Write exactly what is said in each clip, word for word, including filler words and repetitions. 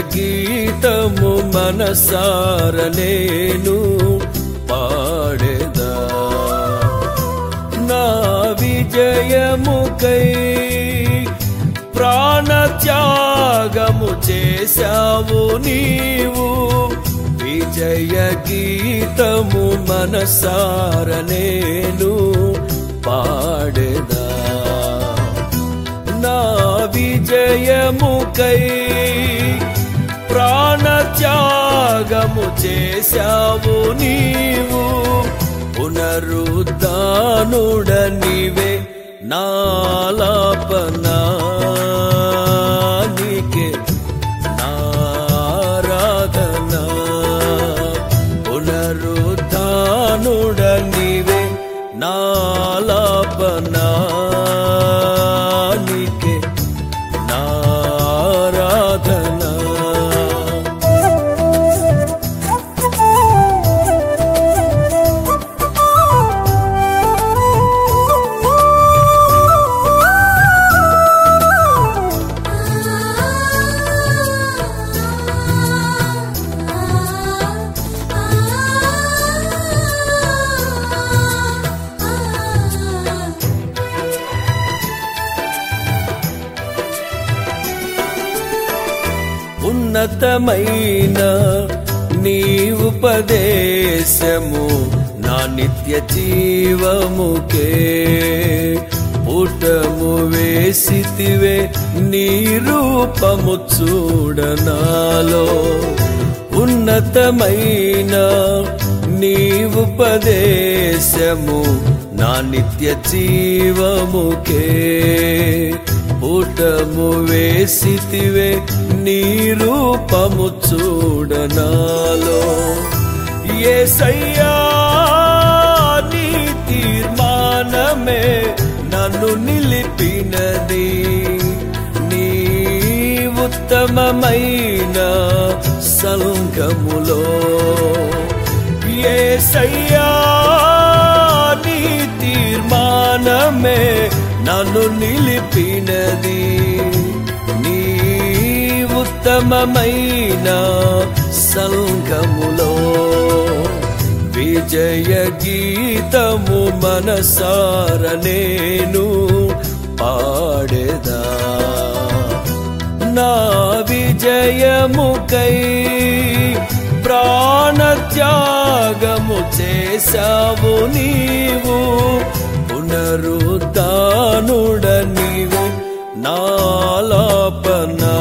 గీతము మనసార నేను పాడెదా నా విజయముకై ప్రాణత్యాగము చేశావు నీవు విజయ గీతము మనసార నేను పాడెదా నా విజయముకై ప్రాణత్యాగము చేశావు నీవు పునరుద్ధానుడ నీవే నాలాపనా నీకే నారాధనా పునరుద్ధానుడ నీవే నాలాపనా నీకే నారాధనా ఉన్నతమైన నీ ఉపదేశము నా నిత్య జీవముకే పుటము వేసితివే నీ రూపము చూడనాలో ఉన్నతమైన నీ ఉపదేశము నా నిత్య జీవముకే పుటము వేసితివే నీ రూపము చూడనాలో యేసయ్యా నీ తీర్మానమే నన్ను నిలిపినది నీ ఉత్తమమైన సంఘములో యేసయ్యా నీ తీర్మానమే నన్ను నిలిపినది నీ ఉత్తమమైన సంఘములో విజయ గీతము మనసార నేను పాడెదా నా విజయముకై ప్రాణత్యాగము చేశావు నీవు పునరుద్ధానుడ నీవు నాలాపనా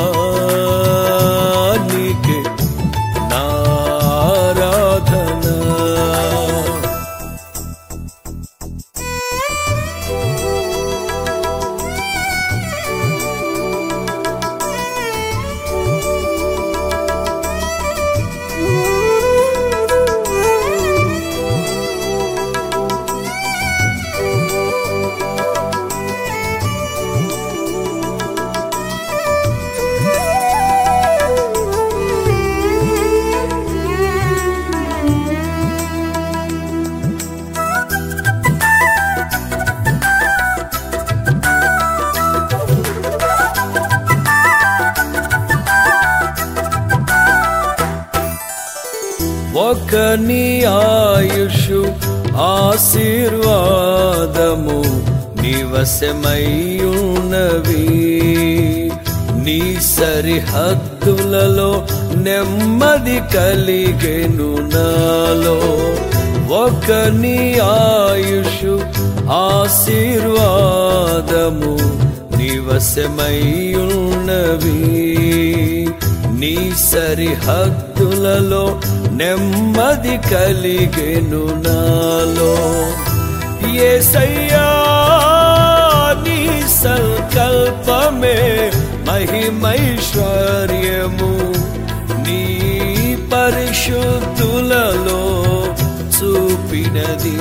నీకే నారాధనా ఒక నీ ఆయుషు ఆశీర్వాదము నివసమయ్యున్నవి నీ సరిహద్దులలో నెమ్మది కలిగెను నాలో ఒక నీ ఆయుషు ఆశీర్వాదము నివసమయ్యున్నవి నీ సరిహద్దులలో నెమ్మది కలిగెను నాలో యేసయ్యా నీ సంకల్పమే మహిమైశ్వర్యము నీ పరిశుద్ధులలో చూపినది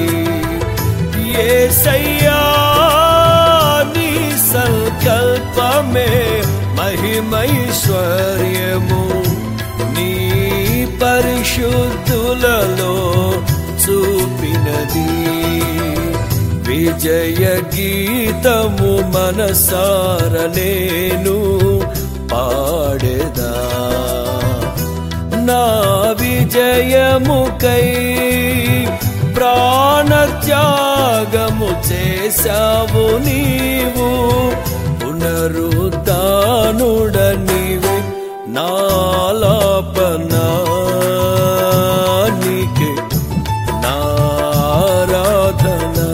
యేసయ్యా నీ సంకల్పమే మహిమైశ్వర్యము నీ పరిశుద్ధులలో చూపినది విజయ గీతము మనసార నేను పాడెదా నా విజయముకై ప్రాణత్యాగము చేశావు నీవు, పునరుద్ధానుడ నీవే నాలాపనా నీకే నారాధనా.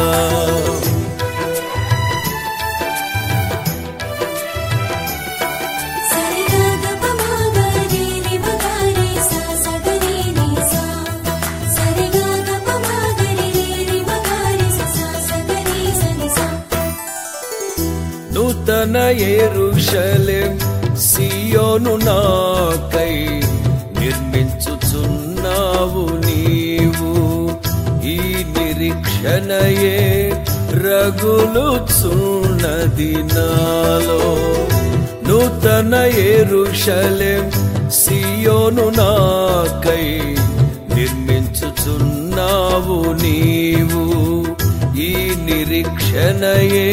నూతన యెరూషలేం సియోను నాకై నిర్మించుచున్నావు నీవు, ఈ నిరీక్షణయే రగులుచున్నది నాలో. నూతన యెరూషలేం సియోను నాకై నిర్మించుచున్నావు నీవు, ఈ నిరీక్షణయే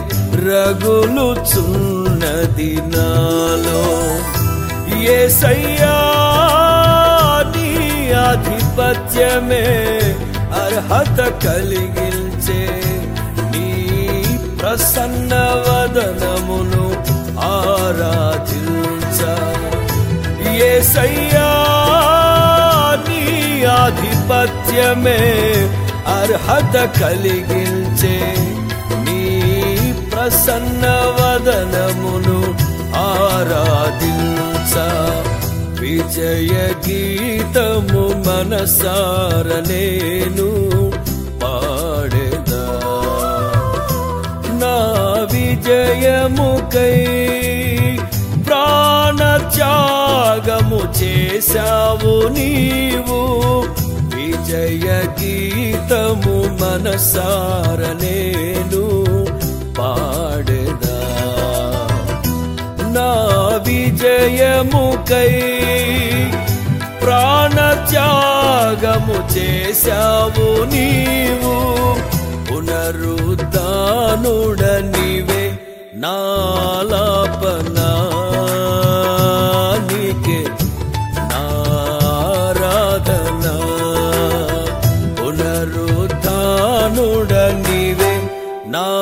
రగులుచున్నది నాలో. యేసయ్యా నీ ఆధిపత్యమే అర్హత కలిగించే, నీ ప్రసన్న వదనమును ఆరాధించ. యేసయ్యా నీ ఆధిపత్యమే అర్హత కలిగించే, నీ ప్రసన్న వదనమును ఆరాధించ. విజయ గీతము మనసార నేను పాడెదా, నా విజయముకై ప్రాణత్యాగము చేశావు నీవు, విజయ గీతము మనసార నేను పాడెదా. నా విజయముకై ప్రాణత్యాగము చేశావు నీవు, పునరుద్ధానుడ నీవే నాలాపనా నీకే నారాధనా. పునరుద్ధానుడ నీవే నా